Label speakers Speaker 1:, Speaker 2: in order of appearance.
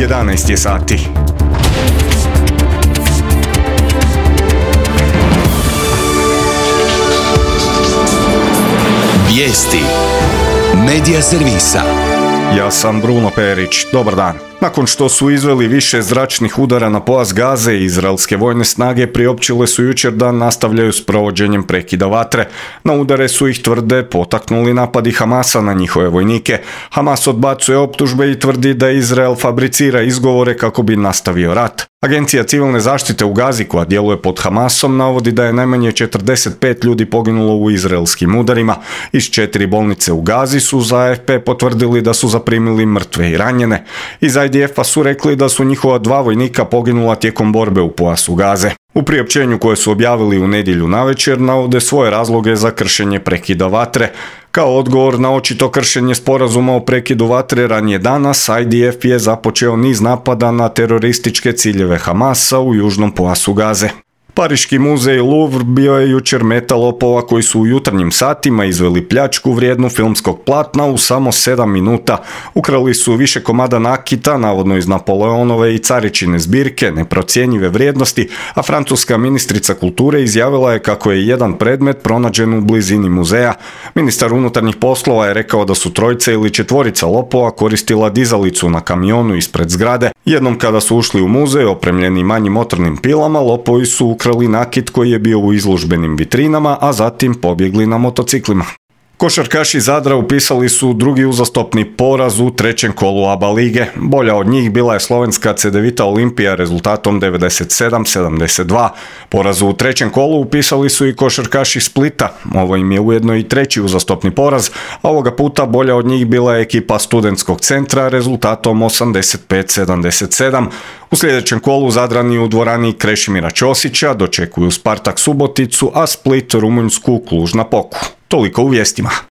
Speaker 1: 11 je sati.
Speaker 2: Vijesti Medija servisa.
Speaker 1: Ja sam Bruno Perić, dobar dan. Nakon što su izveli više zračnih udara na pojas Gaze, izraelske vojne snage priopćile su jučer da nastavljaju s provođenjem prekida vatre. Na udare su ih, tvrde, potaknuli napadi Hamasa na njihove vojnike. Hamas odbacuje optužbe i tvrdi da Izrael fabricira izgovore kako bi nastavio rat. Agencija civilne zaštite u Gazi, koja djeluje pod Hamasom, navodi da je najmanje 45 ljudi poginulo u izraelskim udarima. Iz 4 bolnice u Gazi su za AFP potvrdili da su zaprimili mrtve i ranjene. Iz IDF-a su rekli da su njihova 2 vojnika poginula tijekom borbe u pojasu Gaze. U priopćenju koje su objavili u nedjelju navečer navode svoje razloge za kršenje prekida vatre. Kao odgovor na očito kršenje sporazuma o prekidu vatre ranije danas, IDF je započeo niz napada na terorističke ciljeve Hamasa u južnom pojasu Gaze. Pariški muzej Louvre bio je jučer meta lopova koji su u jutarnjim satima izveli pljačku vrijednu filmskog platna u samo 7 minuta. Ukrali su više komada nakita, navodno iz Napoleonove i Caričine zbirke, neprocjenjive vrijednosti, a francuska ministrica kulture izjavila je kako je jedan predmet pronađen u blizini muzeja. Ministar unutarnjih poslova je rekao da su 3 ili 4 lopova koristila dizalicu na kamionu ispred zgrade. Jednom kada su ušli u muzej opremljeni manjim motornim pilama, lopovi su ukrali nakit koji je bio u izložbenim vitrinama, a zatim pobjegli na motociklima. Košarkaši Zadra upisali su drugi uzastopni poraz u 3. kolu ABA lige. Bolja od njih bila je slovenska Cedevita Olimpija rezultatom 97-72. Poraz u 3. kolu upisali su i košarkaši Splita. Ovo im je ujedno i 3. uzastopni poraz, a ovoga puta bolja od njih bila je ekipa Studentskog centra rezultatom 85-77. U sljedećem kolu Zadrani u dvorani Krešimira Ćosića dočekuju Spartak Suboticu, a Split Rumunjsku Cluj-Napocu. Toliko u vijestima.